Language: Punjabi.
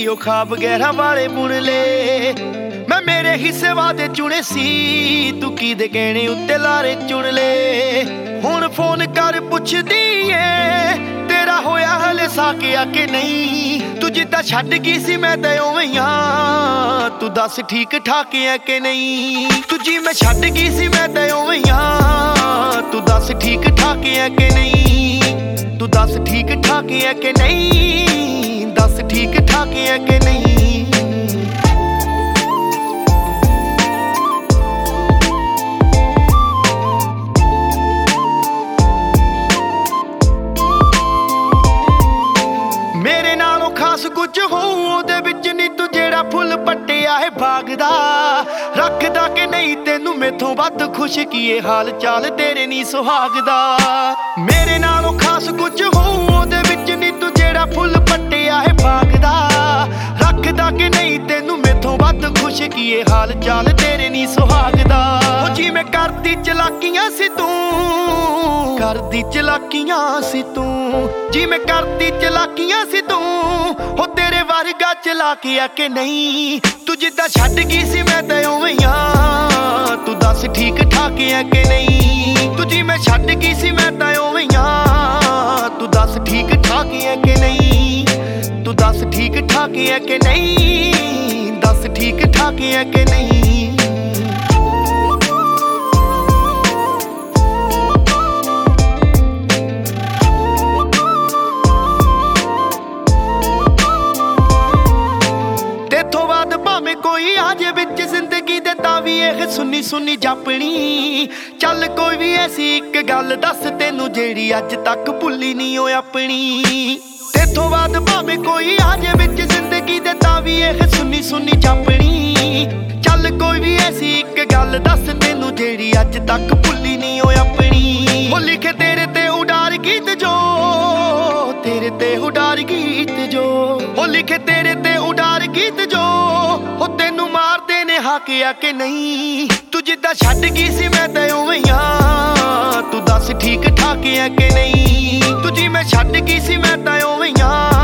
ਉਹ ਖਾਬ ਗਹਿਰਾ ਵਾਲੇ ਬੁਣ ਲੈ। ਮੈਂ ਮੇਰੇ ਹਿੱਸੇ ਵਾਦੇ ਚੁਣੇ ਸੀ, ਤੂੰ ਕਿਹਦੇ ਕਹਿਣੇ ਉੱਤੇ ਲਾਰੇ ਚੁਣ ਲੈ। ਹੁਣ ਫੋਨ ਕਰ ਪੁੱਛਦੀ ਏ ਤੇਰਾ ਹੋਇਆ ਹਲੇ ਸਾਕਿਆ ਕਿ ਨਹੀਂ। ਤੂੰ ਜਿੱਦਾਂ ਛੱਡ ਗਈ ਸੀ ਮੈਂ ਤਾਂ ਉਵੇਂ ਆਂ, ਤੂੰ ਦੱਸ ਠੀਕ ਠਾਕ ਐ ਕਿ ਨਹੀਂ। ਤੂੰ ਜਿਵੇਂ ਛੱਡ ਗਈ ਸੀ ਮੈਂ ਤਾਂ ਉਵੇਂ ਆਂ, ਤੂੰ ਦੱਸ ਠੀਕ ਠਾਕ ਐ ਕਿ ਨਹੀਂ। ਤੂੰ ਦੱਸ ਠੀਕ ਠਾਕ ਐ ਕਿ ਨਹੀਂ, ਦੱਸ ਠੀਕ ਠਾਕ ਐ ਕਿ ਨਹੀਂ। ਮੇਰੇ ਨਾਲੋਂ ਖਾਸ ਕੁਝ ਹੋਊ ਉਹਦੇ ਵਿੱਚ ਨੀ, ਤੂੰ ਜਿਹੜਾ ਫੁੱਲ ਪੱਟਿਆ ਹੈ ਬਾਗ ਦਾ। ਰੱਖਦਾ ਕਿ ਨਹੀਂ ਤੈਨੂੰ ਮੈਥੋਂ ਵੱਧ ਖੁਸ਼ ਕੀ ਇਹ ਹਾਲ ਚਾਲ ਤੇਰੇ ਨੀ ਸੁਹਾਗ ਦਾ। ਮੇਰੇ ਨਾਲੋਂ ਖਾਸ ਕੁਝ ਹੋਊ ਉਹਦੇ ਵਿੱਚ ਨੀ, ਤੂੰ ਜਿਹੜਾ ਫੁੱਲ ਪੱਟਿਆ ਹੈ ਬਾਗ ਦਾ। ਰੱਖਦਾ ਕਿ ਨਹੀਂ ਤੈਨੂੰ ਮੈਥੋਂ ਵੱਧ ਖੁਸ਼ ਕੀ ਇਹ ਹਾਲ ਚਾਲ ਤੇਰੇ ਨੀ ਸੁਹਾਗ ਦਾ। ਉਹ ਜਿਵੇਂ ਕਰਦੀ ਚਲਾਕੀਆਂ ਸੀ ਤੂੰ, ਕਰਦੀ ਚਲਾਕੀਆਂ ਸੀ ਤੂੰ, ਜਿਵੇਂ ਕਰਦੀ ਚਲਾਕੀਆਂ ਸੀ ਤੂੰ। ਹੋ ਤੇਰੇ ਵਰਗਾ ਚਲਾਕਿਆ ਕਿ ਨਹੀਂ। ਤੂੰ ਜਿੱਦਾਂ ਛੱਡ ਗਈ ਸੀ ਮੈਂ ਤਾਂ ਉਵੇਂ ਆਂ, ਤੂੰ ਦੱਸ ਠੀਕ ਠਾਕ ਐ ਕਿ ਨਹੀਂ। ਤੂੰ ਜਿਵੇਂ ਛੱਡ ਗਈ ਸੀ ਮੈਂ ਤਾਂ ਉਵੇਂ ਆਂ, ਤੂੰ ਦੱਸ ਠੀਕ ਠਾਕ ਐ ਕਿ ਨਹੀਂ। ਤੂੰ ਦੱਸ ਠੀਕ ਠਾਕ ਐ ਕਿ ਨਹੀਂ, ਦੱਸ ਠੀਕ ਠਾਕ ਐ ਕਿ ਨਹੀਂ। ਤੇਥੋਂ ਬਾਅਦ ਭਾਵੇਂ ਕੋਈ ਆ ਜੇ ਵਿੱਚ ਜ਼ਿੰਦਗੀ ਦੇ ਤਾਂ ਵੀ ਇਹ ਸੁੰਨੀ ਸੁੰਨੀ ਜਾਪਣੀ। ਚੱਲ ਕੋਈ ਵੀ ਐਸੀ ਇੱਕ ਗੱਲ ਦੱਸ ਤੈਨੂੰ ਜਿਹੜੀ ਅੱਜ ਤੱਕ ਭੁੱਲੀ ਨਹੀਂ ਓ ਆਪਣੀ। ਤੇਥੋਂ ਬਾਅਦ ਭਾਵੇਂ ਕੋਈ ਆ ਜੇ ਵਿੱਚ ਜ਼ਿੰਦਗੀ ਦੇ ਤਾਂ ਵੀ ਇਹ ਸੁੰਨੀ ਸੁੰਨੀ ਜਾਪਣੀ। ਚੱਲ ਕੋਈ ਵੀ ਐਸੀ ਇੱਕ ਗੱਲ ਦੱਸ ਤੈਨੂੰ ਜਿਹੜੀ ਅੱਜ ਤੱਕ ਭੁੱਲੀ ਨਹੀਂ ਓ ਆਪਣੀ। ਉਹ ਲਿਖੇ ਤੇਰੇ ਤੇ ਉਡਾਰ ਗੀਤ ਜੋ, ਤੇਰੇ ਤੇ ਉਡਾਰ ਗੀਤ ਜੋ। ਉਹ ਲਿਖੇ ਤੇਰੇ ਤੇ ਉਡਾਰ ਗੀਤ ਜੋ, ਉਹ ਤੈਨੂੰ ਮਾਰਦੇ ਨੇ ਹਾਕਿਆ ਕਿ ਨਹੀਂ। ਤੂੰ ਜਿੱਦਾਂ ਛੱਡ ਗਈ ਸੀ ਮੈਂ ਤਾਂ ਉਵੇਂ ਆਂ, ਤੂੰ ਦੱਸ ਠੀਕ ਠਾਕ ਐ ਕਿ ਨਹੀਂ। ਤੂੰ ਜਿਵੇਂ ਛੱਡ ਗਈ ਸੀ ਮੈਂ ਤਾਂ ਉਵੇਂ ਆਂ,